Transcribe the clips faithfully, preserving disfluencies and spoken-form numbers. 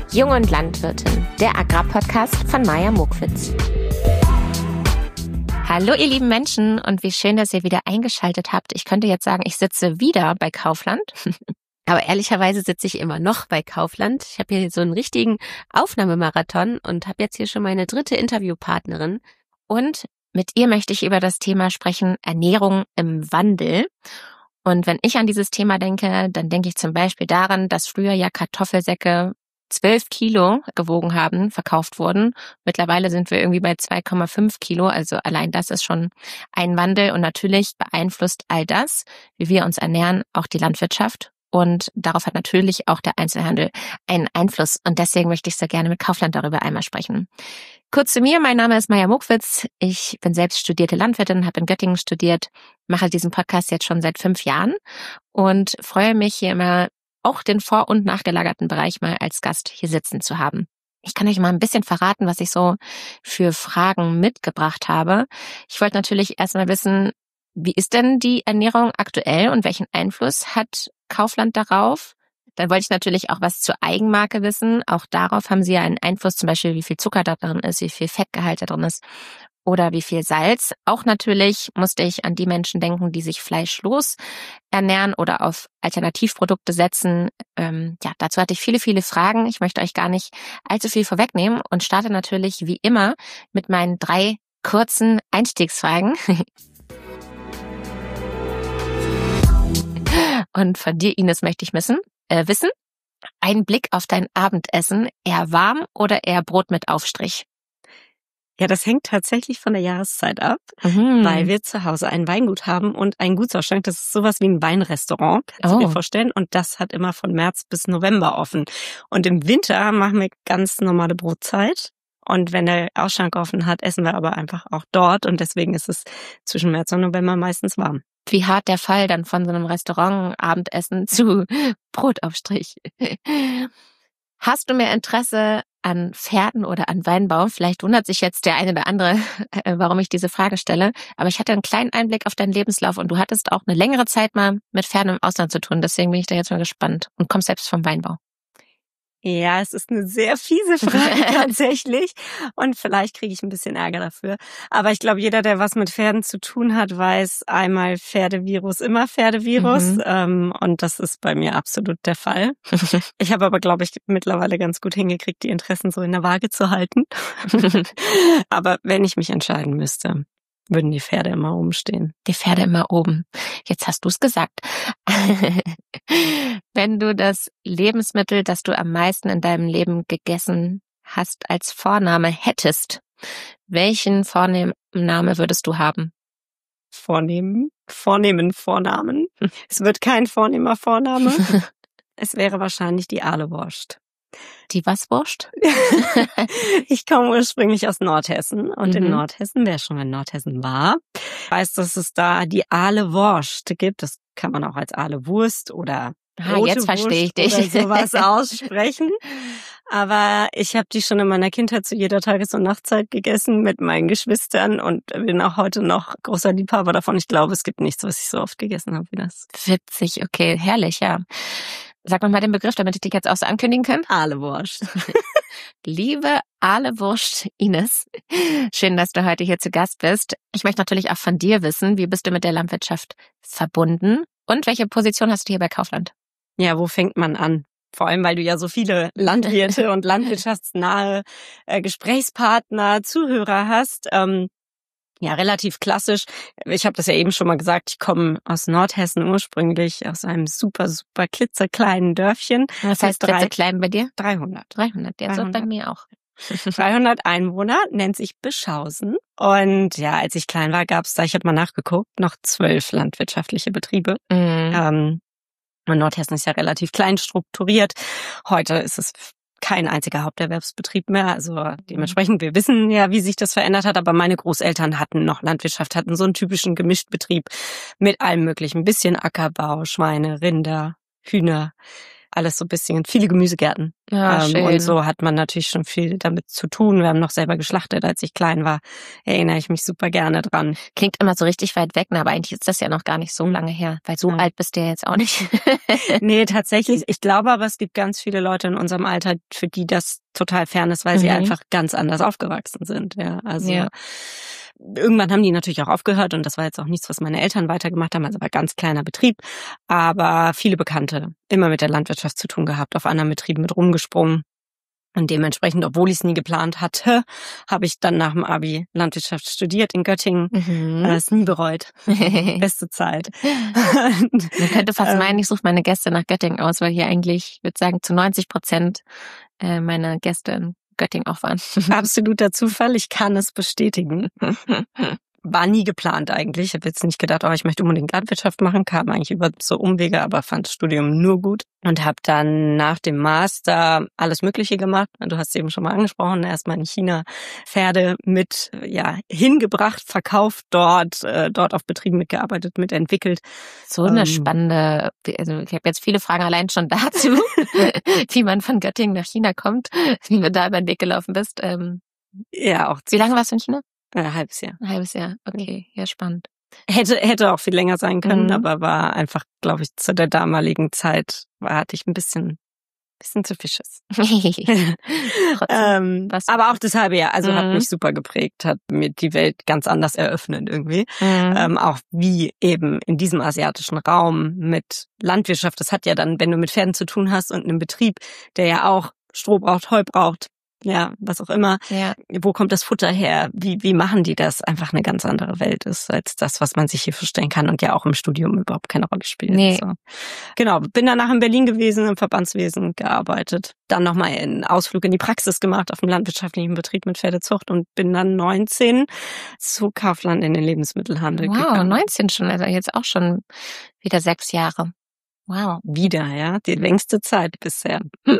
Jung und Landwirtin, der Agrarpodcast von Maja Mokwitz. Hallo ihr lieben Menschen und wie schön, dass ihr wieder eingeschaltet habt. Ich könnte jetzt sagen, ich sitze wieder bei Kaufland, aber ehrlicherweise sitze ich immer noch bei Kaufland. Ich habe hier so einen richtigen Aufnahmemarathon und habe jetzt hier schon meine dritte Interviewpartnerin. Und mit ihr möchte ich über das Thema sprechen, Ernährung im Wandel. Und wenn ich an dieses Thema denke, dann denke ich zum Beispiel daran, dass früher ja Kartoffelsäcke zwölf Kilo gewogen haben, verkauft wurden. Mittlerweile sind wir irgendwie bei zwei Komma fünf Kilo, also allein das ist schon ein Wandel. Und natürlich beeinflusst all das, wie wir uns ernähren, auch die Landwirtschaft. Und darauf hat natürlich auch der Einzelhandel einen Einfluss. Und deswegen möchte ich sehr gerne mit Kaufland darüber einmal sprechen. Kurz zu mir, mein Name ist Maja Mokwitz. Ich bin selbst studierte Landwirtin, habe in Göttingen studiert, mache diesen Podcast jetzt schon seit fünf Jahren und freue mich hier immer, auch den vor- und nachgelagerten Bereich mal als Gast hier sitzen zu haben. Ich kann euch mal ein bisschen verraten, was ich so für Fragen mitgebracht habe. Ich wollte natürlich erstmal wissen, wie ist denn die Ernährung aktuell und welchen Einfluss hat Kaufland darauf? Dann wollte ich natürlich auch was zur Eigenmarke wissen. Auch darauf haben sie ja einen Einfluss, zum Beispiel wie viel Zucker da drin ist, wie viel Fettgehalt da drin ist oder wie viel Salz. Auch natürlich musste ich an die Menschen denken, die sich fleischlos ernähren oder auf Alternativprodukte setzen. Ähm, ja, dazu hatte ich viele, viele Fragen. Ich möchte euch gar nicht allzu viel vorwegnehmen und starte natürlich wie immer mit meinen drei kurzen Einstiegsfragen. Und von dir, Ines, möchte ich wissen, äh, wissen, ein Blick auf dein Abendessen, eher warm oder eher Brot mit Aufstrich? Ja, das hängt tatsächlich von der Jahreszeit ab, Mhm. weil wir zu Hause ein Weingut haben und ein Gutsausschank. Das ist sowas wie ein Weinrestaurant, kannst Oh. du dir vorstellen. Und das hat immer von März bis November offen. Und im Winter machen wir ganz normale Brotzeit. Und wenn der Ausschank offen hat, essen wir aber einfach auch dort. Und deswegen ist es zwischen März und November meistens warm. Wie hart der Fall dann von so einem Restaurant-Abendessen zu Brotaufstrich. Hast du mehr Interesse an Pferden oder an Weinbau? Vielleicht wundert sich jetzt der eine oder andere, äh, warum ich diese Frage stelle. Aber ich hatte einen kleinen Einblick auf deinen Lebenslauf und du hattest auch eine längere Zeit mal mit Pferden im Ausland zu tun. Deswegen bin ich da jetzt mal gespannt und kommst selbst vom Weinbau. Ja, es ist eine sehr fiese Frage tatsächlich und vielleicht kriege ich ein bisschen Ärger dafür. Aber ich glaube, jeder, der was mit Pferden zu tun hat, weiß einmal Pferdevirus, immer Pferdevirus. Mhm. Ähm, und das ist bei mir absolut der Fall. Ich habe aber, glaube ich, mittlerweile ganz gut hingekriegt, die Interessen so in der Waage zu halten. Aber wenn ich mich entscheiden müsste, würden die Pferde immer oben stehen. Die Pferde immer oben. Jetzt hast du es gesagt. Wenn du das Lebensmittel, das du am meisten in deinem Leben gegessen hast, als Vorname hättest, welchen Vorname würdest du haben? Vornehmen, vornehmen Vornamen. Es wird kein vornehmer Vorname. Es wäre wahrscheinlich die Ahlewurst. Die was Wurst? Ich komme ursprünglich aus Nordhessen und Mhm. in Nordhessen, wer schon mal in Nordhessen war, weiß, dass es da die Ahlewurst gibt. Das kann man auch als Ahlewurst oder Ah, rote jetzt verstehe ich Wurst dich. oder sowas aussprechen. Aber ich habe die schon in meiner Kindheit zu jeder Tages- und Nachtzeit gegessen mit meinen Geschwistern und bin auch heute noch großer Liebhaber davon. Ich glaube, es gibt nichts, was ich so oft gegessen habe wie das. Witzig, okay, herrlich, ja. Sag noch mal den Begriff, damit ich dich jetzt auch so ankündigen kann. Ahlewurst. Liebe Ahlewurst Ines, schön, dass du heute hier zu Gast bist. Ich möchte natürlich auch von dir wissen, wie bist du mit der Landwirtschaft verbunden und welche Position hast du hier bei Kaufland? Ja, wo fängt man an? Vor allem, weil du ja so viele Landwirte und landwirtschaftsnahe äh, Gesprächspartner, Zuhörer hast. Ähm, ja, relativ klassisch. Ich habe das ja eben schon mal gesagt, ich komme aus Nordhessen ursprünglich, aus einem super, super klitzekleinen Dörfchen. Was heißt drei- klein bei dir? dreihundert. dreihundert, ja, so bei dreihundert. mir auch. dreihundert Einwohner, nennt sich Bischhausen. Und ja, als ich klein war, gab es da, ich habe mal nachgeguckt, noch zwölf landwirtschaftliche Betriebe. Mhm. Ähm, und Nordhessen ist ja relativ klein strukturiert. Heute ist es kein einziger Haupterwerbsbetrieb mehr. Also dementsprechend, wir wissen ja, wie sich das verändert hat. Aber meine Großeltern hatten noch Landwirtschaft, hatten so einen typischen Gemischtbetrieb mit allem möglichen. Ein bisschen Ackerbau, Schweine, Rinder, Hühner, alles so ein bisschen, viele Gemüsegärten. Ja, ähm, schön. Und so hat man natürlich schon viel damit zu tun. Wir haben noch selber geschlachtet, als ich klein war. Erinnere ich mich super gerne dran. Klingt immer so richtig weit weg, ne? Aber eigentlich ist das ja noch gar nicht so lange her, weil so Ja. alt bist du ja jetzt auch nicht. Nee, tatsächlich. Ich glaube aber, es gibt ganz viele Leute in unserem Alter, für die das total fern ist, weil sie Mhm. einfach ganz anders aufgewachsen sind. Ja, also Ja. irgendwann haben die natürlich auch aufgehört und das war jetzt auch nichts, was meine Eltern weitergemacht haben, also war ganz kleiner Betrieb, aber viele Bekannte immer mit der Landwirtschaft zu tun gehabt, auf anderen Betrieben mit rumgesprungen. Und dementsprechend, obwohl ich es nie geplant hatte, habe ich dann nach dem Abi Landwirtschaft studiert in Göttingen. Mhm. Äh, es nie bereut. Beste Zeit. Man könnte fast Ähm, meinen, ich suche meine Gäste nach Göttingen aus, weil hier eigentlich, ich würde sagen, zu neunzig Prozent äh, meine Gäste in Göttingen auch waren. Absoluter Zufall, ich kann es bestätigen. War nie geplant eigentlich. Ich habe jetzt nicht gedacht, oh, ich möchte unbedingt Landwirtschaft machen, kam eigentlich über so Umwege, aber fand das Studium nur gut und habe dann nach dem Master alles Mögliche gemacht. Du hast es eben schon mal angesprochen, erstmal in China Pferde mit ja hingebracht, verkauft dort, äh, dort auf Betrieben mitgearbeitet, mitentwickelt. So eine Ähm, spannende, also ich habe jetzt viele Fragen allein schon dazu, wie man von Göttingen nach China kommt, wie du da über den Weg gelaufen bist. Ähm, Ja, auch wie lange warst du in China? ein halbes Jahr. Ein halbes Jahr. Okay, ja, spannend. Hätte hätte auch viel länger sein können, Mhm. aber war einfach, glaube ich, zu der damaligen Zeit war hatte ich ein bisschen bisschen zu viel Schiss. Trotzdem. ähm, was- aber auch das halbe Jahr, also hat Mhm. mich super geprägt, hat mir die Welt ganz anders eröffnet irgendwie. Mhm. Ähm, auch wie eben in diesem asiatischen Raum mit Landwirtschaft, das hat ja dann, wenn du mit Pferden zu tun hast und einem Betrieb, der ja auch Stroh braucht, Heu braucht, ja, was auch immer, Ja. wo kommt das Futter her, wie wie machen die das, einfach eine ganz andere Welt ist als das, was man sich hier vorstellen kann und ja auch im Studium überhaupt keine Rolle spielt. Nee. So. Genau, bin danach in Berlin gewesen, im Verbandswesen gearbeitet, dann nochmal einen Ausflug in die Praxis gemacht auf dem landwirtschaftlichen Betrieb mit Pferdezucht und bin dann neunzehn zu Kaufland in den Lebensmittelhandel Wow, gegangen. neunzehn schon, also jetzt auch schon wieder sechs Jahre. Wow. Wieder, ja, die längste Zeit bisher.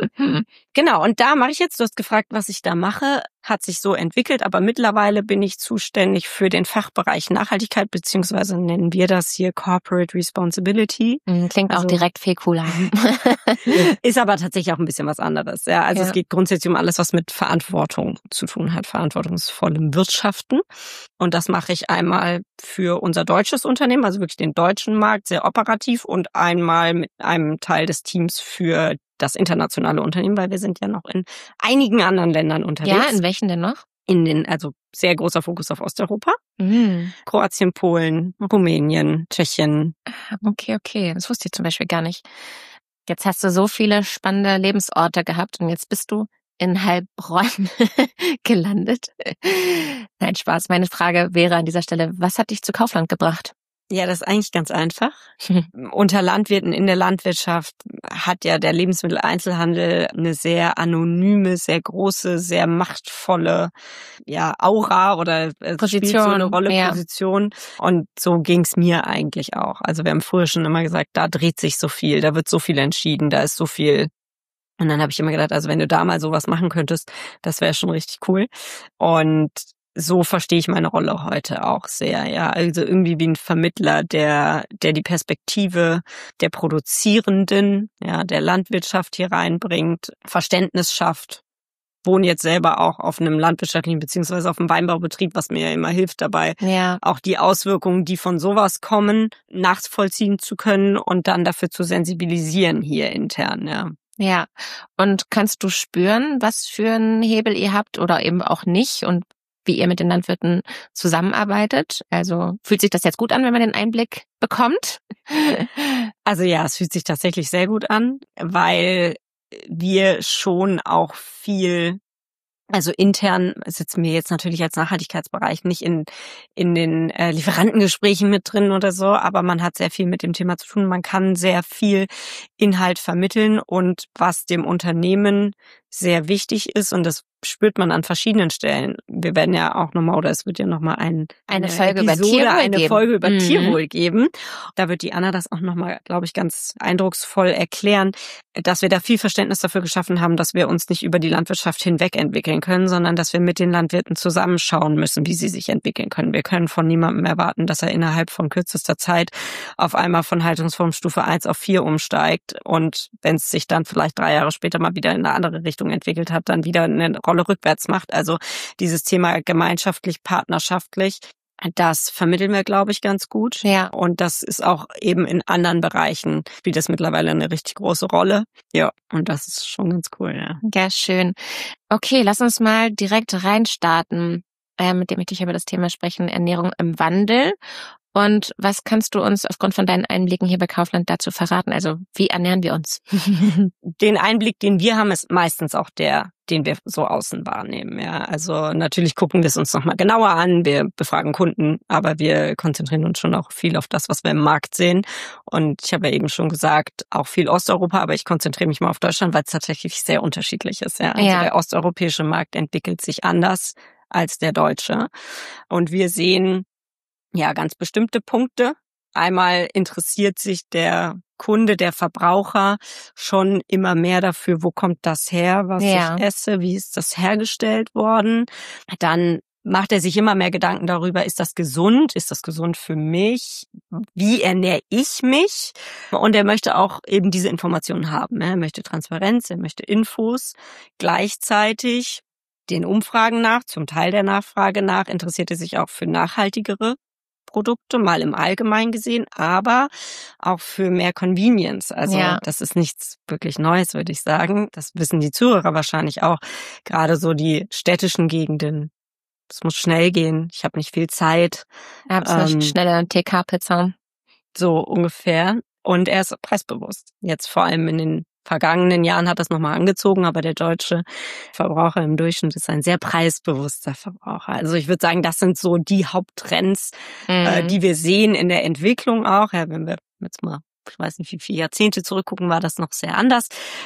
Genau, und da mache ich jetzt, du hast gefragt, was ich da mache, hat sich so entwickelt, aber mittlerweile bin ich zuständig für den Fachbereich Nachhaltigkeit, beziehungsweise nennen wir das hier Corporate Responsibility. Mhm, Klingt Also- auch direkt viel cooler. Ist aber tatsächlich auch ein bisschen was anderes. Ja, also Ja. es geht grundsätzlich um alles, was mit Verantwortung zu tun hat, verantwortungsvollem Wirtschaften. Und das mache ich einmal für unser deutsches Unternehmen, also wirklich den deutschen Markt, sehr operativ, und einmal mit einem Teil des Teams für das internationale Unternehmen, weil wir sind ja noch in einigen anderen Ländern unterwegs. Ja, in welchen denn noch? in den, also sehr großer Fokus auf Osteuropa. Mhm. Kroatien, Polen, Rumänien, Tschechien. Okay, okay. Das wusste ich zum Beispiel gar nicht. Jetzt hast du so viele spannende Lebensorte gehabt und jetzt bist du in Heilbronn gelandet. Nein, Spaß. Meine Frage wäre an dieser Stelle, was hat dich zu Kaufland gebracht? Ja, das ist eigentlich ganz einfach. Unter Landwirten in der Landwirtschaft hat ja der Lebensmitteleinzelhandel eine sehr anonyme, sehr große, sehr machtvolle ja Aura oder äh, Position, spielt so eine Rolle, ja. Position. Und so ging's mir eigentlich auch. Also wir haben früher schon immer gesagt, da dreht sich so viel, da wird so viel entschieden, da ist so viel. Und dann habe ich immer gedacht, also wenn du da mal sowas machen könntest, das wäre schon richtig cool. Und so verstehe ich meine Rolle heute auch sehr, ja. Also irgendwie wie ein Vermittler, der, der die Perspektive der Produzierenden, ja, der Landwirtschaft hier reinbringt, Verständnis schafft. Wohne jetzt selber auch auf einem landwirtschaftlichen beziehungsweise auf einem Weinbaubetrieb, was mir ja immer hilft dabei, Ja. auch die Auswirkungen, die von sowas kommen, nachvollziehen zu können und dann dafür zu sensibilisieren hier intern, ja. Ja. Und kannst du spüren, was für einen Hebel ihr habt oder eben auch nicht und wie ihr mit den Landwirten zusammenarbeitet? Also fühlt sich das jetzt gut an, wenn man den Einblick bekommt? Also ja, es fühlt sich tatsächlich sehr gut an, weil wir schon auch viel, also intern sitzen wir jetzt natürlich als Nachhaltigkeitsbereich nicht in in den äh, Lieferantengesprächen mit drin oder so, aber man hat sehr viel mit dem Thema zu tun. Man kann sehr viel Inhalt vermitteln und was dem Unternehmen sehr wichtig ist, und das spürt man an verschiedenen Stellen. Wir werden ja auch nochmal, oder es wird ja nochmal ein, eine, eine Folge Episode, über Tierwohl eine geben. Folge über mhm. Tierwohl geben. Da wird die Anna das auch nochmal, glaube ich, ganz eindrucksvoll erklären, dass wir da viel Verständnis dafür geschaffen haben, dass wir uns nicht über die Landwirtschaft hinweg entwickeln können, sondern dass wir mit den Landwirten zusammenschauen müssen, wie sie sich entwickeln können. Wir können von niemandem erwarten, dass er innerhalb von kürzester Zeit auf einmal von Haltungsform Stufe eins auf vier umsteigt und wenn es sich dann vielleicht drei Jahre später mal wieder in eine andere Richtung entwickelt hat, dann wieder eine Rolle rückwärts macht. Also dieses Thema gemeinschaftlich, partnerschaftlich, das vermitteln wir, glaube ich, ganz gut. Ja. Und das ist auch eben in anderen Bereichen, spielt das mittlerweile eine richtig große Rolle. Ja, und das ist schon ganz cool, ja. Ja, schön. Okay, lass uns mal direkt reinstarten, äh, mit dem ich dich über das Thema sprechen, Ernährung im Wandel. Und was kannst du uns aufgrund von deinen Einblicken hier bei Kaufland dazu verraten? Also wie ernähren wir uns? Den Einblick, den wir haben, ist meistens auch der, den wir so außen wahrnehmen. Ja, also natürlich gucken wir es uns nochmal genauer an. Wir befragen Kunden, aber wir konzentrieren uns schon auch viel auf das, was wir im Markt sehen. Und ich habe ja eben schon gesagt, auch viel Osteuropa, aber ich konzentriere mich mal auf Deutschland, weil es tatsächlich sehr unterschiedlich ist. Ja, also Ja. der osteuropäische Markt entwickelt sich anders als der deutsche. Und wir sehen ja ganz bestimmte Punkte. Einmal interessiert sich der Kunde, der Verbraucher schon immer mehr dafür, wo kommt das her, was Ja. ich esse, wie ist das hergestellt worden. Dann macht er sich immer mehr Gedanken darüber, ist das gesund, ist das gesund für mich, wie ernähre ich mich? Und er möchte auch eben diese Informationen haben. Er möchte Transparenz, er möchte Infos. Gleichzeitig den Umfragen nach, zum Teil der Nachfrage nach, interessiert er sich auch für nachhaltigere Produkte, mal im Allgemeinen gesehen, aber auch für mehr Convenience. Also Ja. das ist nichts wirklich Neues, würde ich sagen. Das wissen die Zuhörer wahrscheinlich auch. Gerade so die städtischen Gegenden. Es muss schnell gehen. Ich habe nicht viel Zeit. Ja, so eine Ähm, schnelle T K-Pizza. So ungefähr. Und er ist preisbewusst. Jetzt vor allem in den vergangenen Jahren hat das nochmal angezogen, aber der deutsche Verbraucher im Durchschnitt ist ein sehr preisbewusster Verbraucher. Also ich würde sagen, das sind so die Haupttrends, Mhm. äh, die wir sehen in der Entwicklung auch. Ja, wenn wir jetzt mal, ich weiß nicht, wie viele Jahrzehnte zurückgucken, war das noch sehr anders.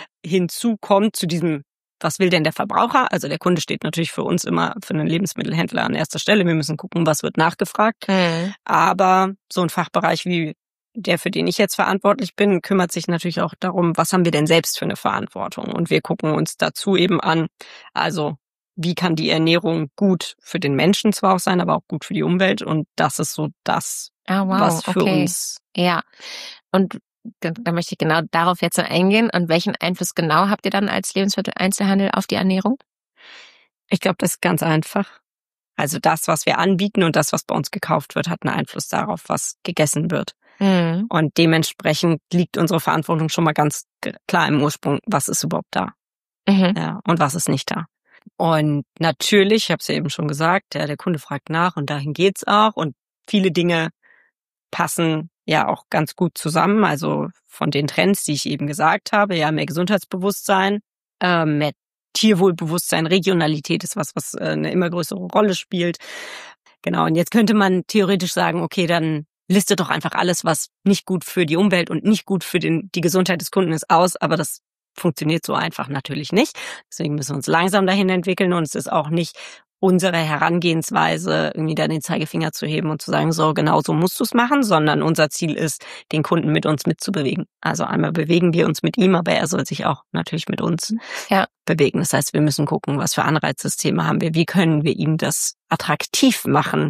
Hinzu kommt zu diesem, was will denn der Verbraucher? Also der Kunde steht natürlich für uns immer, für einen Lebensmittelhändler an erster Stelle. Wir müssen gucken, was wird nachgefragt. Mhm. Aber so ein Fachbereich wie der, für den ich jetzt verantwortlich bin, kümmert sich natürlich auch darum, was haben wir denn selbst für eine Verantwortung? Und wir gucken uns dazu eben an, also wie kann die Ernährung gut für den Menschen zwar auch sein, aber auch gut für die Umwelt. Und das ist so das, Ah, wow, was für okay. uns. Ja. Und da, da möchte ich genau darauf jetzt so eingehen. Und welchen Einfluss genau habt ihr dann als Lebensmitteleinzelhandel auf die Ernährung? Ich glaube, das ist ganz einfach. Also das, was wir anbieten und das, was bei uns gekauft wird, hat einen Einfluss darauf, was gegessen wird. Mhm. Und dementsprechend liegt unsere Verantwortung schon mal ganz klar im Ursprung, was ist überhaupt da, Mhm. ja, und was ist nicht da. Und natürlich, ich habe es ja eben schon gesagt, ja, der Kunde fragt nach und dahin geht's auch. Und viele Dinge passen ja auch ganz gut zusammen. Also von den Trends, die ich eben gesagt habe, ja, mehr Gesundheitsbewusstsein, äh, mehr Tierwohlbewusstsein, Regionalität ist was, was äh, eine immer größere Rolle spielt. Genau, und jetzt könnte man theoretisch sagen, okay, dann liste doch einfach alles, was nicht gut für die Umwelt und nicht gut für den, die Gesundheit des Kunden ist, aus. Aber das funktioniert so einfach natürlich nicht. Deswegen müssen wir uns langsam dahin entwickeln. Und es ist auch nicht unsere Herangehensweise, irgendwie da den Zeigefinger zu heben und zu sagen, so genau so musst du es machen, sondern unser Ziel ist, den Kunden mit uns mitzubewegen. Also einmal bewegen wir uns mit ihm, aber er soll sich auch natürlich mit uns Ja. bewegen. Das heißt, wir müssen gucken, was für Anreizsysteme haben wir, wie können wir ihm das attraktiv machen,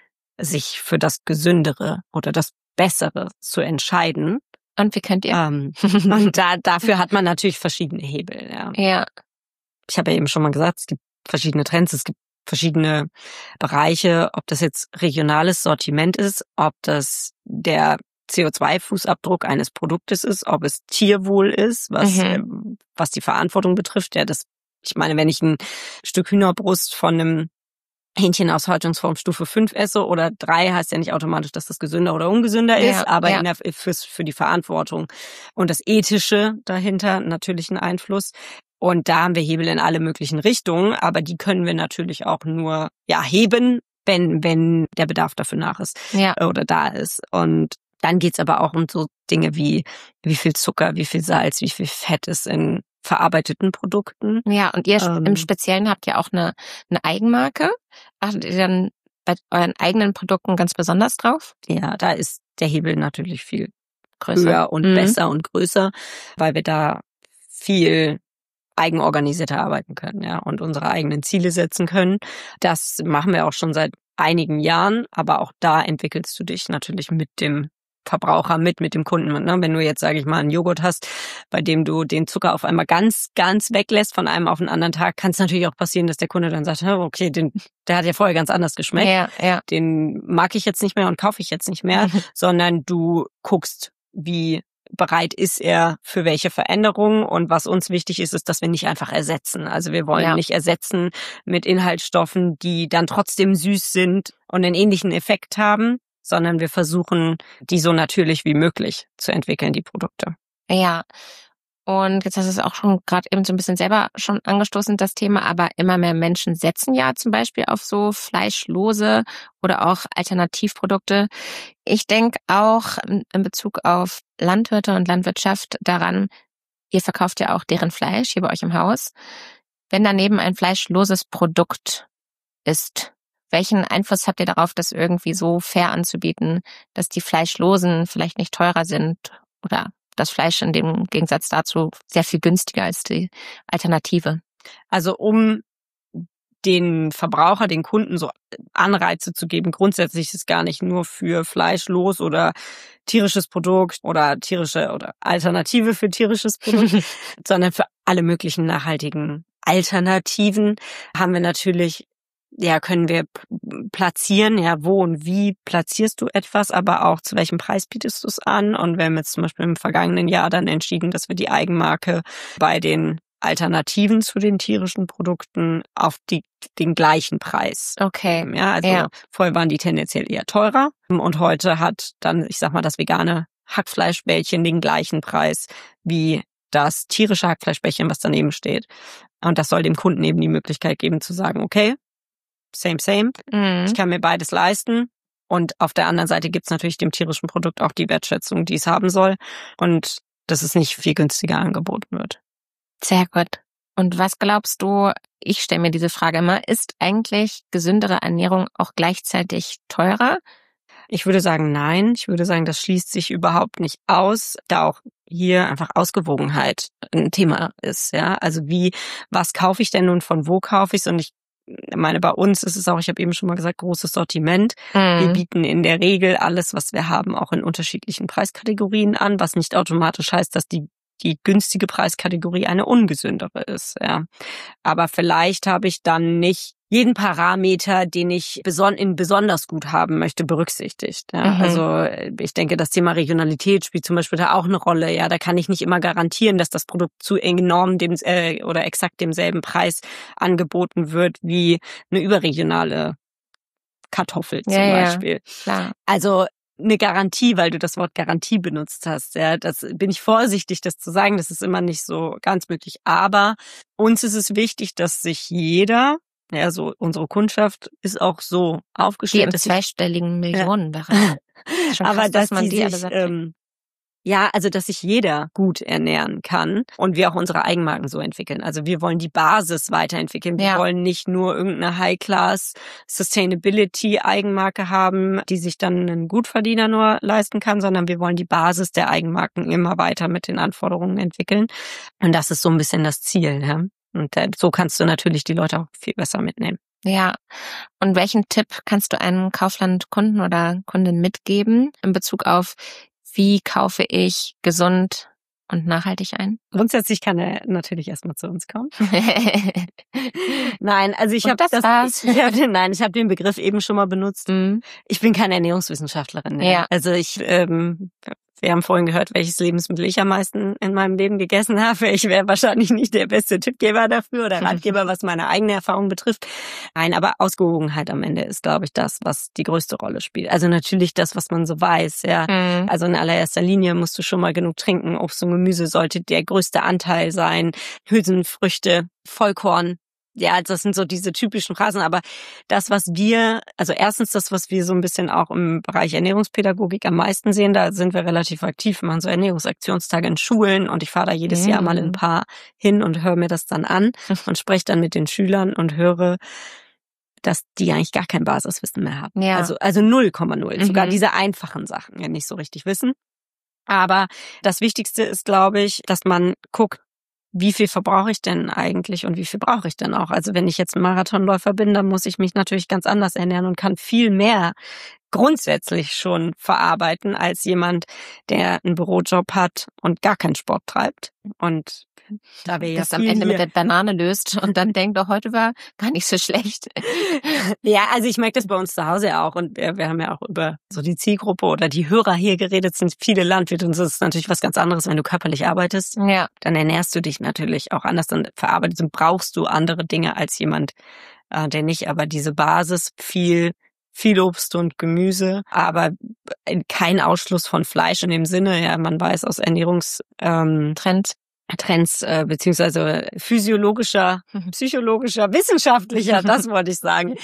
sich für das Gesündere oder das Bessere zu entscheiden. Und wie könnt ihr? Ähm, und da, dafür hat man natürlich verschiedene Hebel. Ja. Ja. Ich habe ja eben schon mal gesagt, es gibt verschiedene Trends, es gibt verschiedene Bereiche, ob das jetzt regionales Sortiment ist, ob das der C O zwei Fußabdruck eines Produktes ist, ob es Tierwohl ist, was Mhm. ähm, was die Verantwortung betrifft. Ja, das, ich meine, wenn ich ein Stück Hühnerbrust von einem Hähnchen aus Haltungsform Stufe fünf esse oder drei, heißt ja nicht automatisch, dass das gesünder oder ungesünder ist, Ja, aber ja. in der, fürs, für die Verantwortung und das Ethische dahinter natürlich einen Einfluss. Und da haben wir Hebel in alle möglichen Richtungen, aber die können wir natürlich auch nur ja heben, wenn wenn der Bedarf dafür nach ist Ja. oder da ist. Und dann geht's aber auch um so Dinge wie wie viel Zucker, wie viel Salz, wie viel Fett ist in verarbeiteten Produkten. Ja, und ihr Ähm, im Speziellen habt ja auch eine, eine Eigenmarke. Achtet ihr dann bei euren eigenen Produkten ganz besonders drauf? Ja, da ist der Hebel natürlich viel Größer. höher und Mhm. besser und größer, weil wir da viel eigenorganisierter arbeiten können, ja, und unsere eigenen Ziele setzen können. Das machen wir auch schon seit einigen Jahren, aber auch da entwickelst du dich natürlich mit dem Verbraucher mit, mit dem Kunden. Ne? Wenn du jetzt, sage ich mal, einen Joghurt hast, bei dem du den Zucker auf einmal ganz, ganz weglässt von einem auf den anderen Tag, kann es natürlich auch passieren, dass der Kunde dann sagt, okay, den, der hat ja vorher ganz anders geschmeckt. Ja, ja. Den mag ich jetzt nicht mehr und kaufe ich jetzt nicht mehr, sondern du guckst, wie bereit ist er für welche Veränderungen, und was uns wichtig ist, ist, dass wir nicht einfach ersetzen. Also wir wollen Ja. nicht ersetzen mit Inhaltsstoffen, die dann trotzdem süß sind und einen ähnlichen Effekt haben, sondern wir versuchen, die so natürlich wie möglich zu entwickeln, die Produkte. Ja. Und jetzt hast du es auch schon gerade eben so ein bisschen selber schon angestoßen, das Thema, aber immer mehr Menschen setzen ja zum Beispiel auf so fleischlose oder auch Alternativprodukte. Ich denke auch in Bezug auf Landwirte und Landwirtschaft daran, ihr verkauft ja auch deren Fleisch hier bei euch im Haus. Wenn daneben ein fleischloses Produkt ist, welchen Einfluss habt ihr darauf, das irgendwie so fair anzubieten, dass die Fleischlosen vielleicht nicht teurer sind oder das Fleisch in dem Gegensatz dazu sehr viel günstiger als die Alternative? Also um den Verbraucher, den Kunden so Anreize zu geben, grundsätzlich ist es gar nicht nur für fleischlos oder tierisches Produkt oder tierische oder Alternative für tierisches Produkt, sondern für alle möglichen nachhaltigen Alternativen haben wir natürlich, ja, können wir platzieren, ja, wo und wie platzierst du etwas, aber auch zu welchem Preis bietest du es an. Und wir haben jetzt zum Beispiel im vergangenen Jahr dann entschieden, dass wir die Eigenmarke bei den Alternativen zu den tierischen Produkten auf die, den gleichen Preis. Okay. Ja, also Ja. vorher waren die tendenziell eher teurer und heute hat dann, ich sag mal, das vegane Hackfleischbällchen den gleichen Preis wie das tierische Hackfleischbällchen, was daneben steht. Und das soll dem Kunden eben die Möglichkeit geben zu sagen, okay, same, same. Mhm. Ich kann mir beides leisten. Und auf der anderen Seite gibt's natürlich dem tierischen Produkt auch die Wertschätzung, die es haben soll. Und dass es nicht viel günstiger angeboten wird. Sehr gut. Und was glaubst du, ich stelle mir diese Frage immer, ist eigentlich gesündere Ernährung auch gleichzeitig teurer? Ich würde sagen, nein. Ich würde sagen, das schließt sich überhaupt nicht aus, da auch hier einfach Ausgewogenheit ein Thema ist. Ja, also wie, was kaufe ich denn und von wo kaufe ich es? Und ich meine, bei uns ist es auch, ich habe eben schon mal gesagt, großes Sortiment. Mhm. Wir bieten in der Regel alles, was wir haben, auch in unterschiedlichen Preiskategorien an, was nicht automatisch heißt, dass die die günstige Preiskategorie eine ungesündere ist. Ja, aber vielleicht habe ich dann nicht jeden Parameter, den ich beson- in besonders gut haben möchte, berücksichtigt. Ja, Mhm. also ich denke, das Thema Regionalität spielt zum Beispiel da auch eine Rolle. Ja, da kann ich nicht immer garantieren, dass das Produkt zu enorm dem äh, oder exakt demselben Preis angeboten wird wie eine überregionale Kartoffel zum Ja, ja. Beispiel. Klar. Also eine Garantie, weil du das Wort Garantie benutzt hast. Ja, das bin ich vorsichtig, das zu sagen. Das ist immer nicht so ganz möglich. Aber uns ist es wichtig, dass sich jeder, ja, so unsere Kundschaft ist auch so Die aufgestellt, im dass sich, zweistelligen Millionenbereich. Schon aber krass, dass, dass man die die alle sich, satt ähm, ja, also dass sich jeder gut ernähren kann und wir auch unsere Eigenmarken so entwickeln. Also wir wollen die Basis weiterentwickeln. Wir Ja. wollen nicht nur irgendeine High-Class Sustainability Eigenmarke haben, die sich dann ein Gutverdiener nur leisten kann, sondern wir wollen die Basis der Eigenmarken immer weiter mit den Anforderungen entwickeln. Und das ist so ein bisschen das Ziel. Ja? Und äh, so kannst du natürlich die Leute auch viel besser mitnehmen. Ja. Und welchen Tipp kannst du einem Kaufland-Kunden oder Kundin mitgeben in Bezug auf, wie kaufe ich gesund und nachhaltig ein? Grundsätzlich kann er natürlich erstmal zu uns kommen. Nein, also ich Und habe das das, war's. ich, ich hab den, nein, ich habe den Begriff eben schon mal benutzt. Mhm. Ich bin keine Ernährungswissenschaftlerin. Ja. Also ich, ähm, wir haben vorhin gehört, welches Lebensmittel ich am meisten in meinem Leben gegessen habe. Ich wäre wahrscheinlich nicht der beste Tippgeber dafür oder Ratgeber, was meine eigene Erfahrung betrifft. Nein, aber Ausgewogenheit am Ende ist, glaube ich, das, was die größte Rolle spielt. Also natürlich das, was man so weiß. Ja. Mhm. Also in allererster Linie musst du schon mal genug trinken. Obst und Gemüse sollte der größte Anteil sein. Hülsenfrüchte, Vollkorn. ja, das sind so diese typischen Phrasen, aber das, was wir, also erstens das, was wir so ein bisschen auch im Bereich Ernährungspädagogik am meisten sehen, da sind wir relativ aktiv, wir machen so Ernährungsaktionstage in Schulen und ich fahre da jedes mhm. Jahr mal ein paar hin und höre mir das dann an und spreche dann mit den Schülern und höre, dass die eigentlich gar kein Basiswissen mehr haben. Ja. Also also null Komma null, Mhm. sogar diese einfachen Sachen ja nicht so richtig wissen. Aber das Wichtigste ist, glaube ich, dass man guckt, wie viel verbrauche ich denn eigentlich und wie viel brauche ich denn auch? Also wenn ich jetzt ein Marathonläufer bin, dann muss ich mich natürlich ganz anders ernähren und kann viel mehr grundsätzlich schon verarbeiten als jemand, der einen Bürojob hat und gar keinen Sport treibt. Und da wir ja das am Ende hier mit der Banane löst und dann denkt, doch, heute war gar nicht so schlecht. Ja, also ich merke das bei uns zu Hause ja auch und wir, wir haben ja auch über so die Zielgruppe oder die Hörer hier geredet, sind viele Landwirte und so ist natürlich was ganz anderes, wenn du körperlich arbeitest. Ja. Dann ernährst du dich natürlich auch anders, dann verarbeitest und brauchst du andere Dinge als jemand, äh, der nicht, aber diese Basis, viel viel Obst und Gemüse, aber kein Ausschluss von Fleisch in dem Sinne, ja, man weiß aus Ernährungs ähm, Trends Trends äh, beziehungsweise physiologischer, psychologischer, wissenschaftlicher, das wollte ich sagen,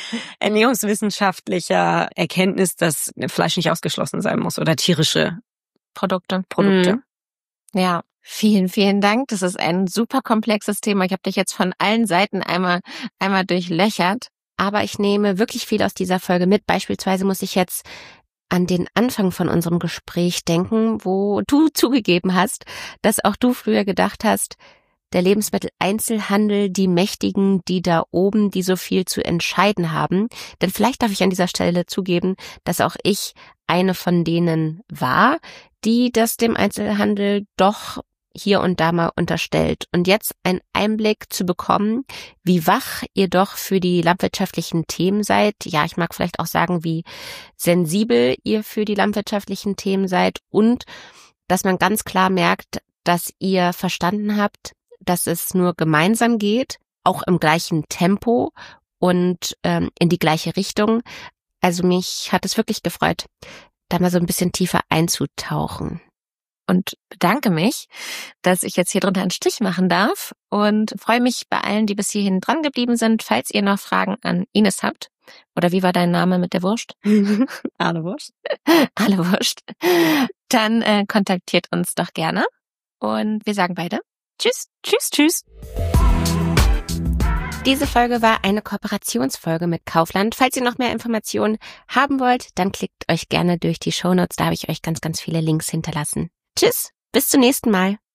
ernährungswissenschaftlicher Erkenntnis, dass Fleisch nicht ausgeschlossen sein muss oder tierische Produkte. Produkte. Mhm. Ja, vielen, vielen Dank. Das ist ein super komplexes Thema. Ich habe dich jetzt von allen Seiten einmal einmal durchlöchert, aber ich nehme wirklich viel aus dieser Folge mit. Beispielsweise muss ich jetzt an den Anfang von unserem Gespräch denken, wo du zugegeben hast, dass auch du früher gedacht hast, der Lebensmitteleinzelhandel, die Mächtigen, die da oben, die so viel zu entscheiden haben. Denn vielleicht darf ich an dieser Stelle zugeben, dass auch ich eine von denen war, die das dem Einzelhandel doch hier und da mal unterstellt. Und jetzt einen Einblick zu bekommen, wie wach ihr doch für die landwirtschaftlichen Themen seid. Ja, ich mag vielleicht auch sagen, wie sensibel ihr für die landwirtschaftlichen Themen seid und dass man ganz klar merkt, dass ihr verstanden habt, dass es nur gemeinsam geht, auch im gleichen Tempo und ähm, in die gleiche Richtung. Also mich hat es wirklich gefreut, da mal so ein bisschen tiefer einzutauchen. Und bedanke mich, dass ich jetzt hier drunter einen Strich machen darf und freue mich bei allen, die bis hierhin dran geblieben sind. Falls ihr noch Fragen an Ines habt, oder wie war dein Name mit der Wurst? Alle Wurst. Alle Wurst. Dann äh, kontaktiert uns doch gerne und wir sagen beide Tschüss, tschüss, tschüss. Diese Folge war eine Kooperationsfolge mit Kaufland. Falls ihr noch mehr Informationen haben wollt, dann klickt euch gerne durch die Shownotes. Da habe ich euch ganz, ganz viele Links hinterlassen. Tschüss, bis zum nächsten Mal.